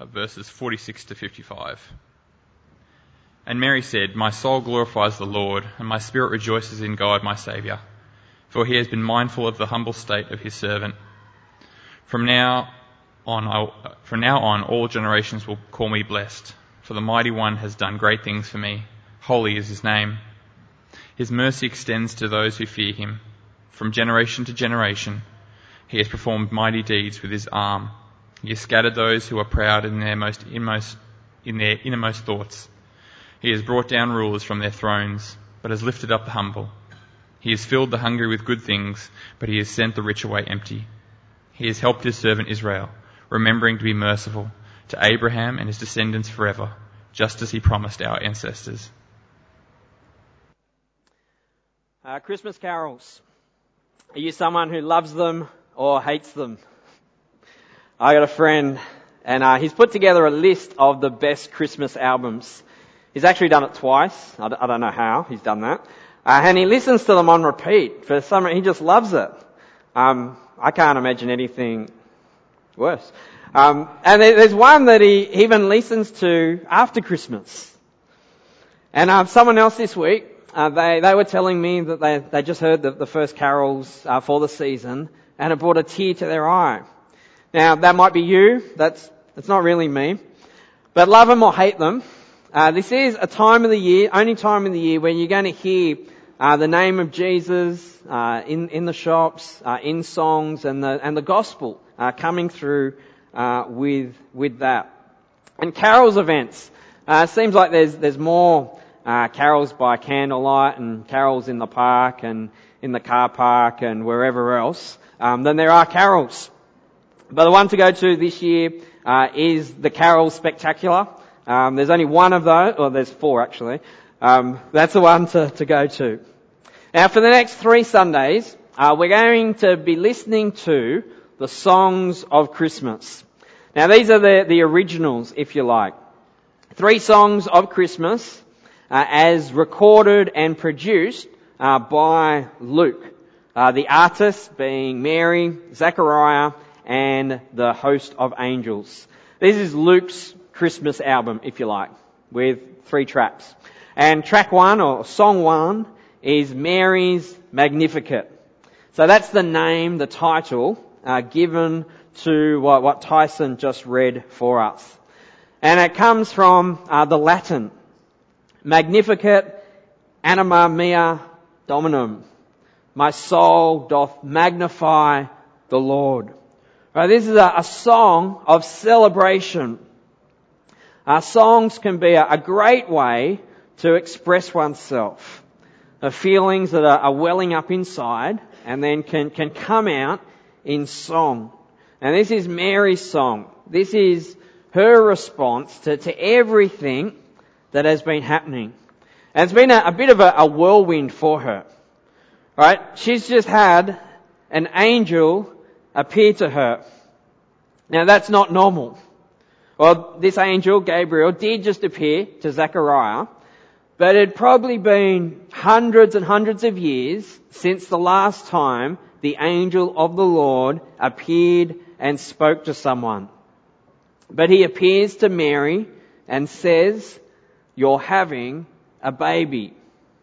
verses 46 to 55. And Mary said, "My soul glorifies the Lord, and my spirit rejoices in God my Saviour, for he has been mindful of the humble state of his servant. From now on, all generations will call me blessed, for the Mighty One has done great things for me. Holy is his name. His mercy extends to those who fear him. From generation to generation, he has performed mighty deeds with his arm. He has scattered those who are proud in their innermost thoughts. He has brought down rulers from their thrones, but has lifted up the humble. He has filled the hungry with good things, but he has sent the rich away empty. He has helped his servant Israel, remembering to be merciful to Abraham and his descendants forever, just as he promised our ancestors." Christmas carols. Are you someone who loves them or hates them? I got a friend, and he's put together a list of the best Christmas albums. He's actually done it twice. I don't know how he's done that. And he listens to them on repeat. For some reason, he just loves it. I can't imagine anything worse. And there's one that he even listens to after Christmas. And someone else this week, they were telling me that they just heard the first carols for the season, and it brought a tear to their eye. Now, that might be you. That's not really me. But love them or hate them, this is a time of the year, only time of the year, when you're going to hear the name of Jesus in the shops, in songs, and the gospel coming through with that. And carols events. Seems like there's more carols by candlelight and carols in the park and in the car park and wherever else than there are carols. But the one to go to this year is the Carol Spectacular. There's only one of those, or there's four actually. That's the one to go to. Now for the next 3 Sundays, we're going to be listening to the songs of Christmas. Now these are the originals, if you like. 3 songs of Christmas as recorded and produced by Luke. The artists being Mary, Zechariah, and the host of angels. This is Luke's Christmas album, if you like, with 3 tracks. And track 1, or song 1, is Mary's Magnificat. So that's the name, the title, given to what Tyson just read for us. And it comes from the Latin, Magnificat anima mea Dominum. My soul doth magnify the Lord. Right, this is a song of celebration. Songs can be a great way to express oneself. Feelings that are welling up inside and then can come out in song. And this is Mary's song. This is her response to everything that has been happening. And it's been a bit of a whirlwind for her. Right? She's just had an angel appear to her. Now that's not normal. Well, this angel, Gabriel, did just appear to Zechariah, but it had probably been hundreds and hundreds of years since the last time the angel of the Lord appeared and spoke to someone. But he appears to Mary and says, "You're having a baby."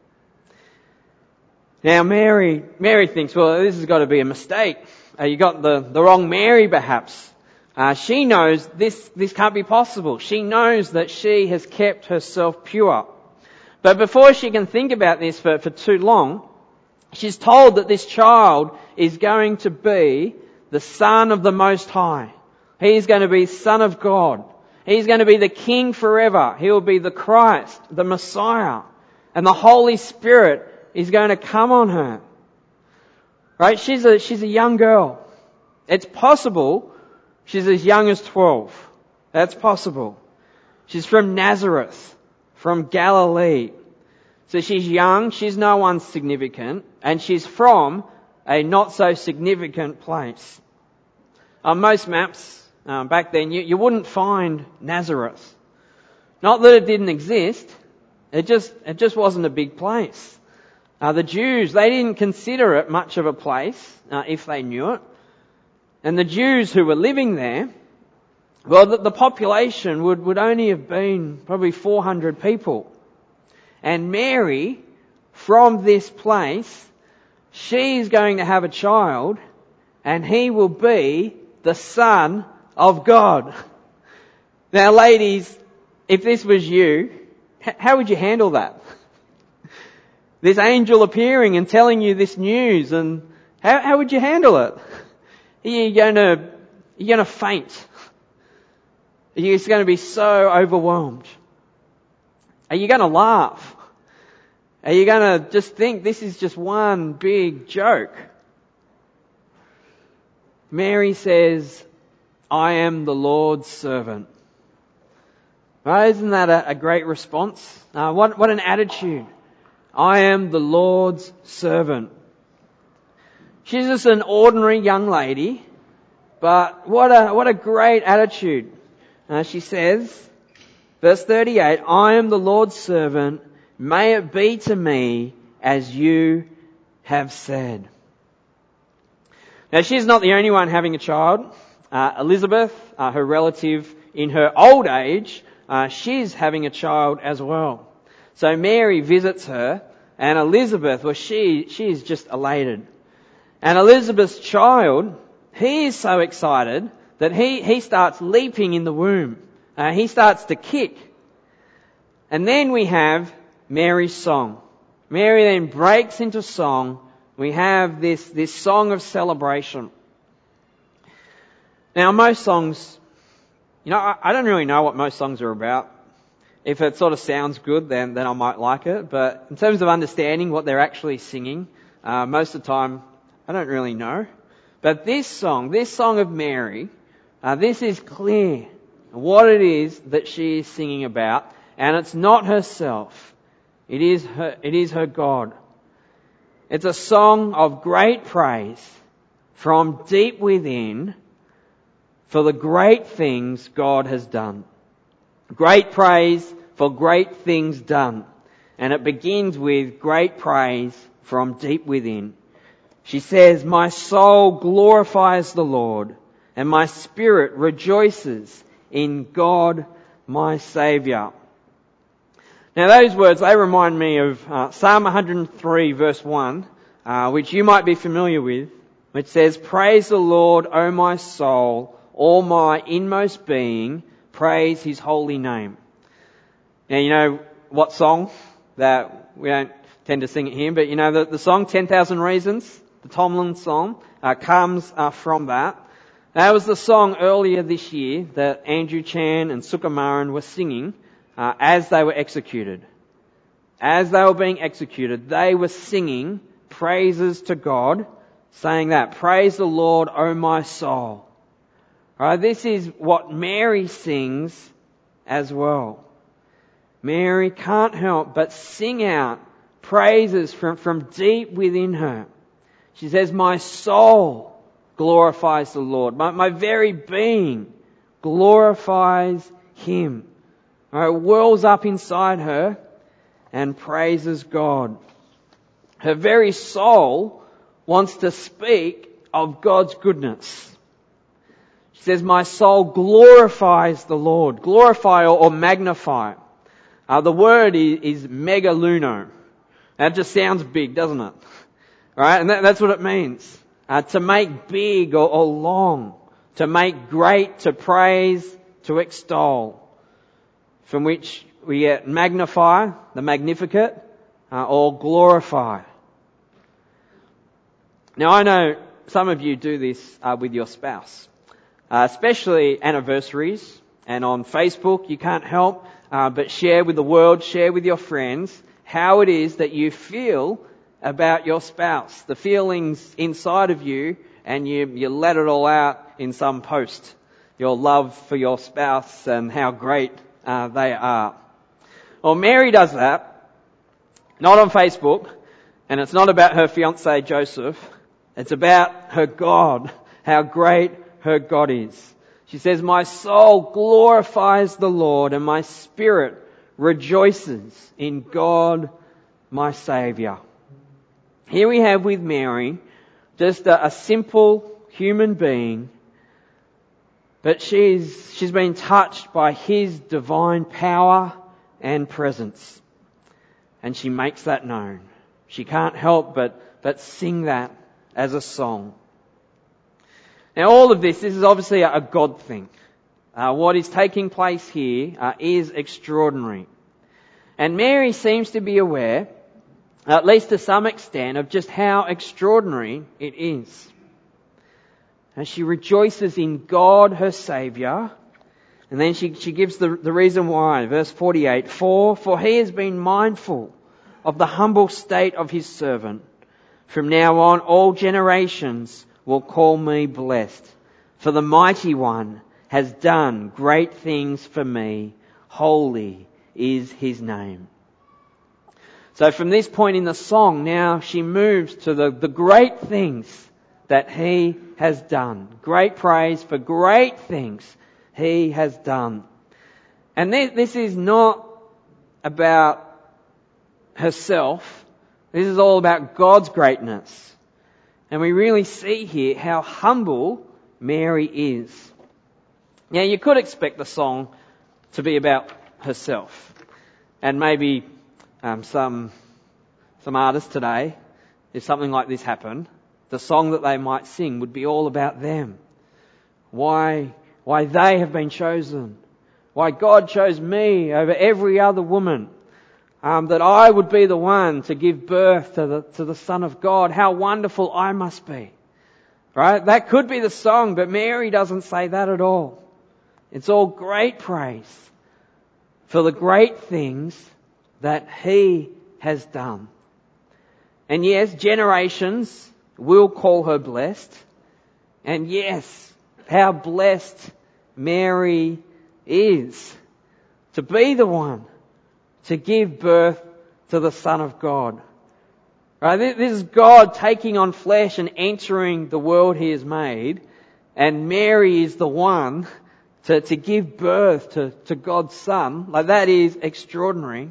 Now Mary thinks, well, this has got to be a mistake. You got the wrong Mary perhaps. She knows this can't be possible. She knows that she has kept herself pure. But before she can think about this for too long, she's told that this child is going to be the Son of the Most High. He's going to be Son of God. He's going to be the King forever. He will be the Christ, the Messiah. And the Holy Spirit is going to come on her. Right? She's a young girl. It's possible she's as young as 12. That's possible. She's from Nazareth, from Galilee. So she's young, she's no one significant, and she's from a not so significant place. On most maps back then, you wouldn't find Nazareth. Not that it didn't exist, it just wasn't a big place. The Jews, they didn't consider it much of a place, if they knew it. And the Jews who were living there, Well, the population would only have been probably 400 people. And Mary, from this place, she's going to have a child, and he will be the Son of God. Now, ladies, if this was you, how would you handle that? This angel appearing and telling you this news, and how would you handle it? Are you going to faint? Are you just going to be so overwhelmed? Are you going to laugh? Are you going to just think this is just one big joke? Mary says, I am the Lord's servant. Right, isn't that a great response? What an attitude. I am the Lord's servant. She's just an ordinary young lady, but what a great attitude. She says, verse 38, I am the Lord's servant, may it be to me as you have said. Now, she's not the only one having a child. Elizabeth, her relative in her old age, she's having a child as well. So Mary visits her, and Elizabeth, well, she is just elated. And Elizabeth's child, he is so excited that he starts leaping in the womb. He starts to kick. And then we have Mary's song. Mary then breaks into song. We have this song of celebration. Now, most songs, I don't really know what most songs are about. If it sort of sounds good, then I might like it. But in terms of understanding what they're actually singing, most of the time, I don't really know. But this song of Mary, this is clear what it is that she is singing about. And it's not herself. It is her God. It's a song of great praise from deep within for the great things God has done. Great praise for great things done. And it begins with great praise from deep within. She says, my soul glorifies the Lord, and my spirit rejoices in God my Saviour. Now those words, they remind me of Psalm 103 verse 1, which you might be familiar with, which says, praise the Lord, O my soul, all my inmost being, praise His holy name. Now you know what song that we don't tend to sing it here, but the song 10,000 Reasons, the Tomlin song, comes from that. That was the song earlier this year that Andrew Chan and Sukumaran were singing as they were executed. As they were being executed, they were singing praises to God, saying that, praise the Lord, O my soul. Right, this is what Mary sings as well. Mary can't help but sing out praises from deep within her. She says, my soul glorifies the Lord. My very being glorifies Him. It whirls up inside her and praises God. Her very soul wants to speak of God's goodness. She says, my soul glorifies the Lord. Glorify or magnify. The word is megaluno. That just sounds big, doesn't it? Right? And that's what it means. To make big or long. To make great, to praise, to extol. From which we get magnify, the Magnificat, or glorify. Now I know some of you do this with your spouse. Especially anniversaries, and on Facebook you can't help but share with the world, share with your friends how it is that you feel about your spouse, the feelings inside of you, and you let it all out in some post, your love for your spouse and how great they are. Well, Mary does that, not on Facebook, and it's not about her fiancé Joseph, it's about her God, how great her God is. She says, my soul glorifies the Lord, and my spirit rejoices in God my Saviour. Here we have with Mary just a simple human being, But she's been touched by His divine power and presence. And she makes that known. She can't help but sing that as a song. Now all of this is obviously a God thing. What is taking place here is extraordinary. And Mary seems to be aware, at least to some extent, of just how extraordinary it is. And she rejoices in God, her Saviour. And then she gives the reason why. Verse 48, For He has been mindful of the humble state of His servant. From now on, all generations will call me blessed. For the Mighty One has done great things for me. Holy is His name. So from this point in the song, now she moves to the great things that He has done. Great praise for great things He has done. And this is not about herself. This is all about God's greatness. And we really see here how humble Mary is. Now you could expect the song to be about herself. And maybe some artists today, if something like this happened, the song that they might sing would be all about them. Why they have been chosen. Why God chose me over every other woman. That I would be the one to give birth to the Son of God. How wonderful I must be. Right? That could be the song, but Mary doesn't say that at all. It's all great praise for the great things that He has done. And yes, generations will call her blessed. And yes, how blessed Mary is to be the one to give birth to the Son of God. Right? This is God taking on flesh and entering the world He has made. And Mary is the one to give birth to God's Son. Like, that is extraordinary.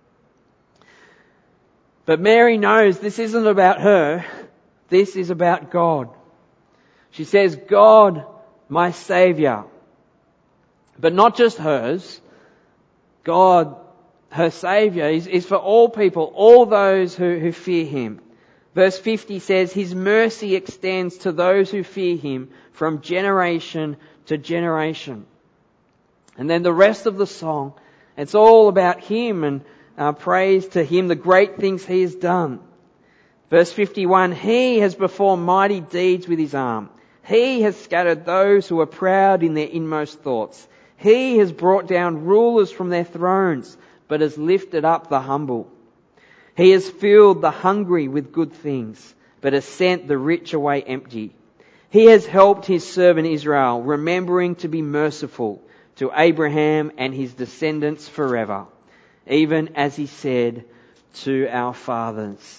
But Mary knows this isn't about her. This is about God. She says, God, my Saviour. But not just hers. God, her Saviour, is for all people, all those who fear Him. Verse 50 says, His mercy extends to those who fear Him from generation to generation. And then the rest of the song, it's all about Him and praise to Him, the great things He has done. Verse 51, He has performed mighty deeds with His arm. He has scattered those who are proud in their inmost thoughts. He has brought down rulers from their thrones, but has lifted up the humble. He has filled the hungry with good things, but has sent the rich away empty. He has helped His servant Israel, remembering to be merciful to Abraham and his descendants forever, even as He said to our fathers.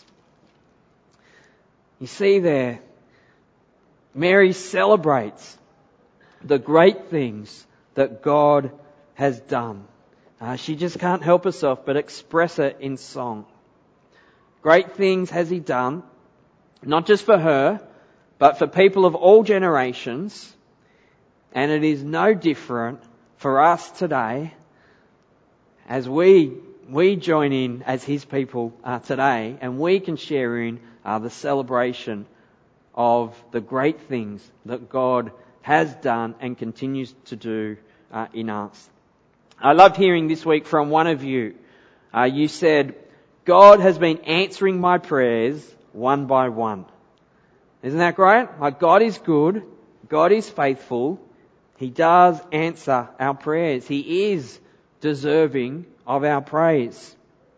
You see there, Mary celebrates the great things that God has done. She just can't help herself but express it in song. Great things has He done, not just for her, but for people of all generations. And it is no different for us today as we join in as His people today, and we can share in the celebration of the great things that God has done and continues to do in us. I loved hearing this week from one of you. You said, God has been answering my prayers one by one. Isn't that great? Like, God is good. God is faithful. He does answer our prayers. He is deserving of our praise.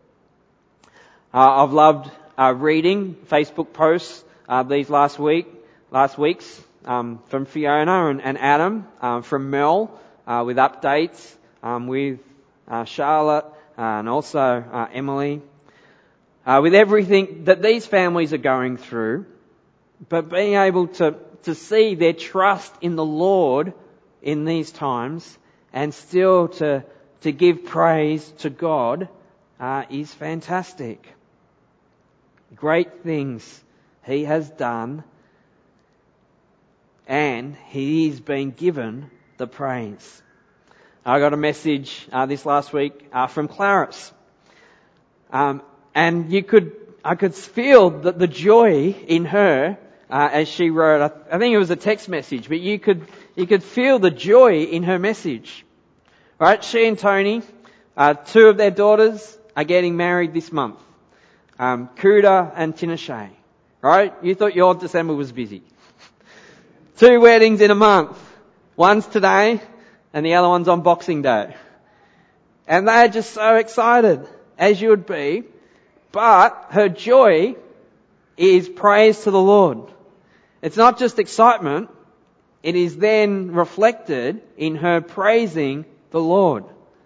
I've loved reading Facebook posts these last weeks from Fiona and Adam, from Mel with updates, with Charlotte and also Emily, with everything that these families are going through, but being able to see their trust in the Lord in these times and still to give praise to God is fantastic. Great things He has done, and He is being given the praise. I got a message this last week from Clarice. And I could feel the joy in her as she wrote. I think it was a text message, but you could feel the joy in her message. Right? She and Tony, two of their daughters are getting married this month. Kuda and Tinashe. Right? You thought your December was busy. 2 weddings in a month. One's today and the other one's on Boxing Day. And they're just so excited, as you would be. But her joy is praise to the Lord. It's not just excitement. It is then reflected in her praising the Lord.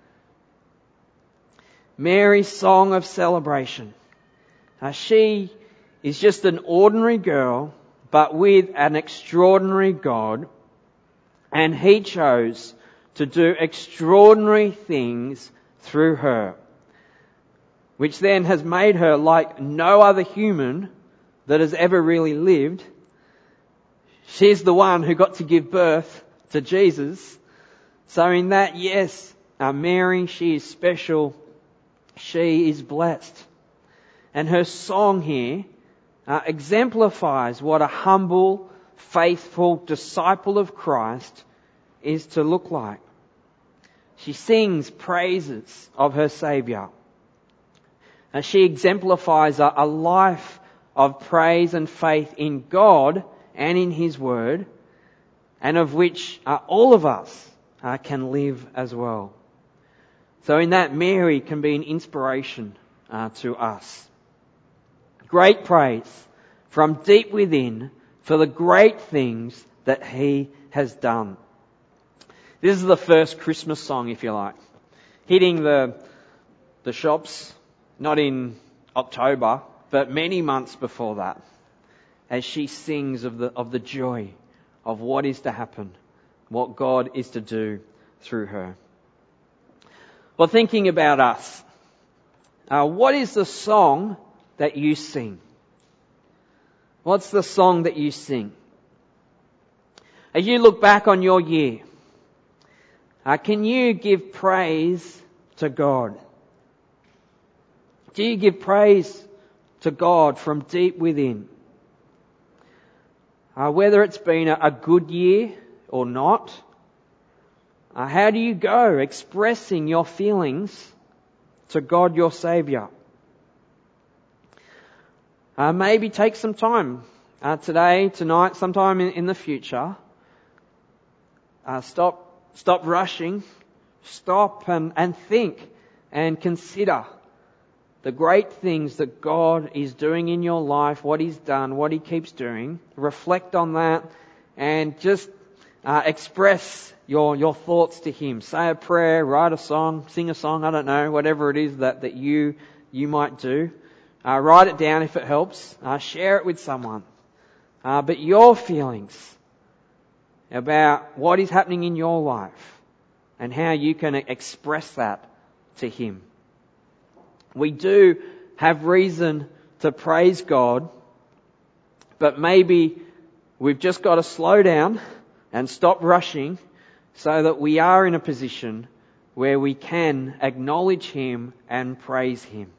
Mary's song of celebration. She is just an ordinary girl, but with an extraordinary God. And He chose to do extraordinary things through her, which then has made her like no other human that has ever really lived. She's the one who got to give birth to Jesus. So in that, yes, Mary, she is special. She is blessed. And her song here exemplifies what a humble, faithful disciple of Christ is to look like. She sings praises of her Saviour. And she exemplifies a life of praise and faith in God and in His Word, and of which all of us can live as well. So in that, Mary can be an inspiration to us. Great praise from deep within for the great things that He has done. This is the first Christmas song, if you like, hitting the shops, not in October, but many months before that, as she sings of the joy of what is to happen, what God is to do through her. Well, thinking about us, what is the song that you sing? What's the song that you sing? As you look back on your year, can you give praise to God? Do you give praise to God from deep within? Whether it's been a good year or not, how do you go expressing your feelings to God, your Saviour? Maybe take some time today, tonight, sometime in the future. Stop rushing. Stop and think and consider the great things that God is doing in your life, what He's done, what He keeps doing. Reflect on that and just express your thoughts to Him. Say a prayer, write a song, sing a song, I don't know, whatever it is that you might do. Write it down if it helps. Share it with someone. But your feelings about what is happening in your life and how you can express that to Him. We do have reason to praise God, but maybe we've just got to slow down and stop rushing so that we are in a position where we can acknowledge Him and praise Him.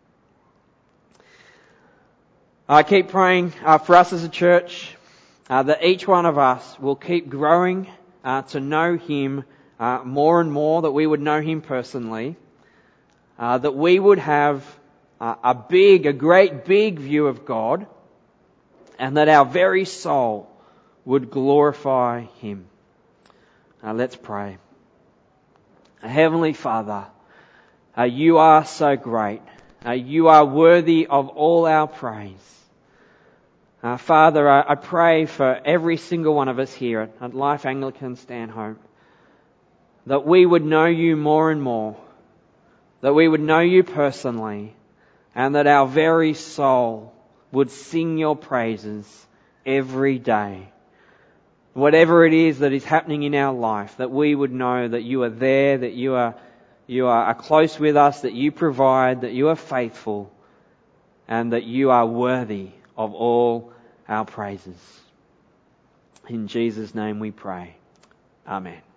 I keep praying for us as a church that each one of us will keep growing to know Him more and more, that we would know Him personally, that we would have a great big view of God, and that our very soul would glorify Him. Let's pray. Heavenly Father, You are so great. You are worthy of all our praise. Father, I pray for every single one of us here at Life Anglican Stanhope, that we would know You more and more, that we would know You personally, and that our very soul would sing Your praises every day. Whatever it is that is happening in our life, that we would know that You are there, that You are close with us, that You provide, that You are faithful, and that You are worthy of all our praises. In Jesus' name we pray. Amen.